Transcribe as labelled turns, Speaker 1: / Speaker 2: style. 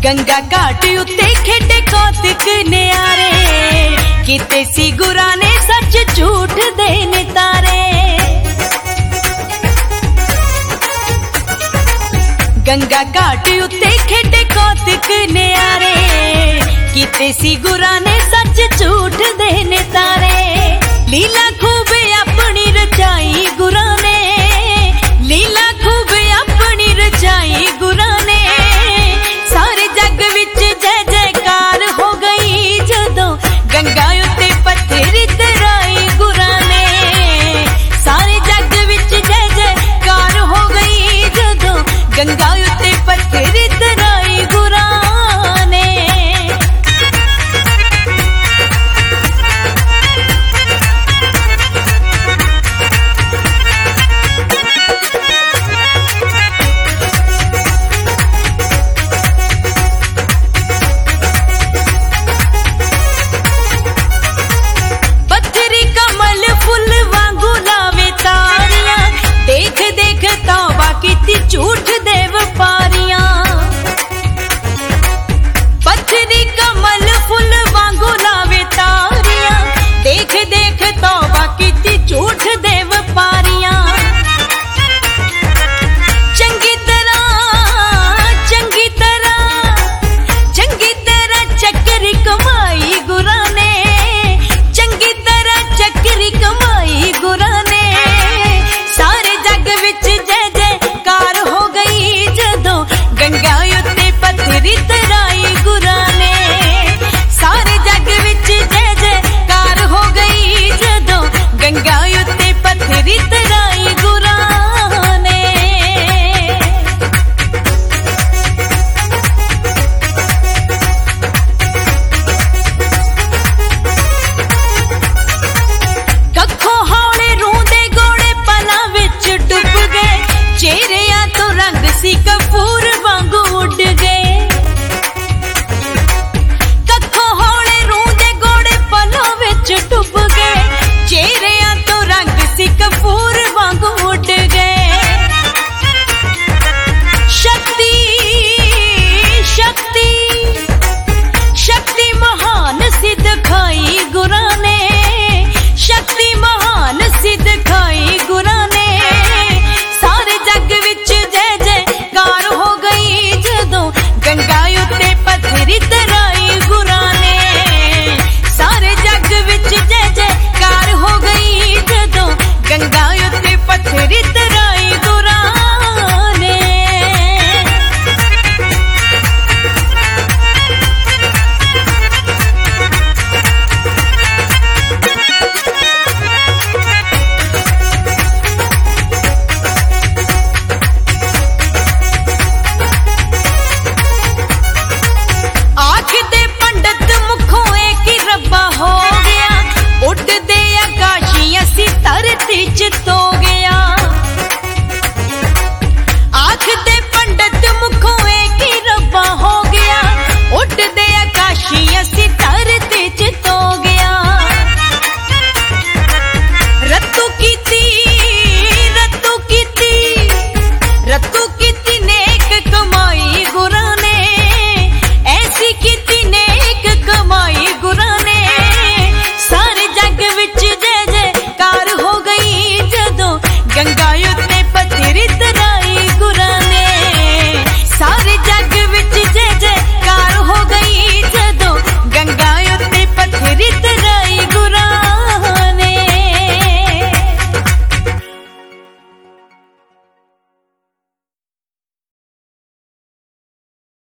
Speaker 1: गंगा घाट उत्ते खेडे कौतिक न्यारे, किते सी गुरां ने सच झूठ दे नितारे। गंगा घाट उत्ते खेडे कौतिक न्यारे, किते सी गुरां ने सच झूठ दे नितारे। लीला खूब अपनी रचाई गुरां ने, लीला खूब अपनी रचाई गुरां ने। सारे जग विच जय जयकार हो गई जदों गंगा उत्ते पत्थर तराई गुरां ने। सारे जग विच जय जयकार हो गई जदों गंगा उत्ते पत्थर तराई गुरां ने। झूठ दे व्यापारियां, पत्थरी कमल फुल वांगू लावे तारियां। देख देख तौबा कीती झूठ दे व्यापारियां। चंगी तरह चंगी तरह चंगी तरह चक्री कमाई गुरां ने। चंगी तरह चक्री कमाई गुरां ने। सारे जग विच जय जय हो गई जदों गंगा उत्ते पत्थरी तराई गुरां ने। सारे जग विच जय जयकार हो गई जदों गंगा उत्ते पत्थरी तराई गुरां ने। कखों हौले रूंदे गोड़े पलां विच डुब गए, चेहरियां तो रंग सी